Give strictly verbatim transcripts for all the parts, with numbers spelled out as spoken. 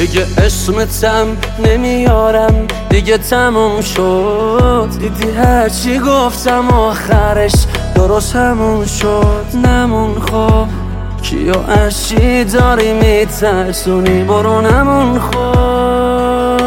دیگه اسمتم نمیارم، دیگه تموم شد. دیدی هرچی گفتم آخرش درست همون شد. نمون خب کیو اشی داری میترسونی، برو نمون خب.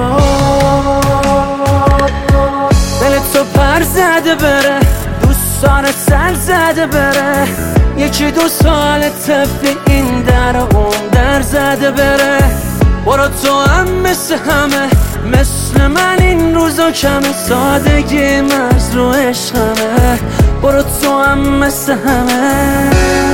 دلت تو پر زده بره، دوستان سر زده بره، یکی دو سال طبق این در اون در زده بره. برو تو هم مثل همه، مثل من این روزا کمه، سادگی مرز رو عشقمه. برو تو هم مثل همه.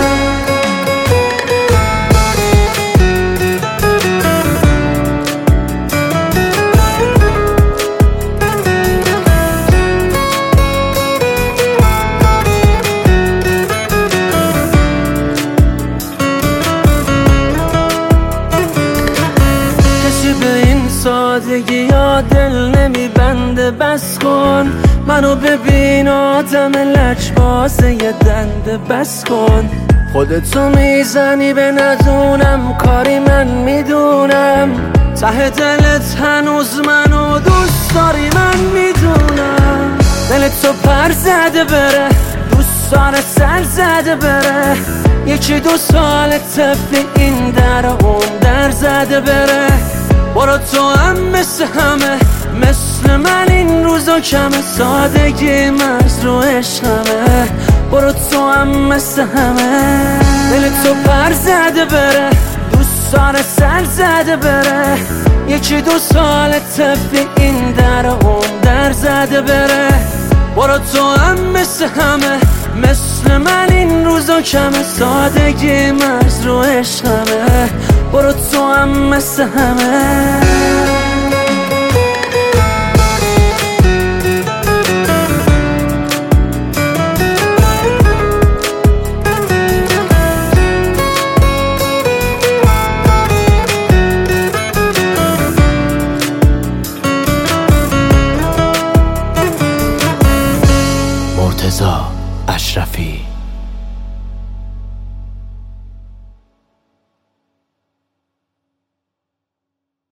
به این سادگی یا دل نمیبنده، بس کن منو ببین آدم لجبازه یه دنده. بس کن خودتو میزنی به ندونم، کاری من میدونم. ته دلت هنوز منو دوست داری من میدونم. دلت تو پر زده بره، دوستان سر زده بره، یکی دو سال طبق این در اون در زده بره. برو تو هم مثل همه، مثل من این روزا کمه، سادگی مرز رو عشقمه. برو تو هم مثل همه. دلت تو پر زده بره، دوستان سر زده بره، یکی دو سال طبق این در اون در زده بره. برو تو هم مثل همه، مثل من این روزا کمه، سادگی مرز رو عشقمه. برو تو هم مثل همه. مرتضی اشرفی.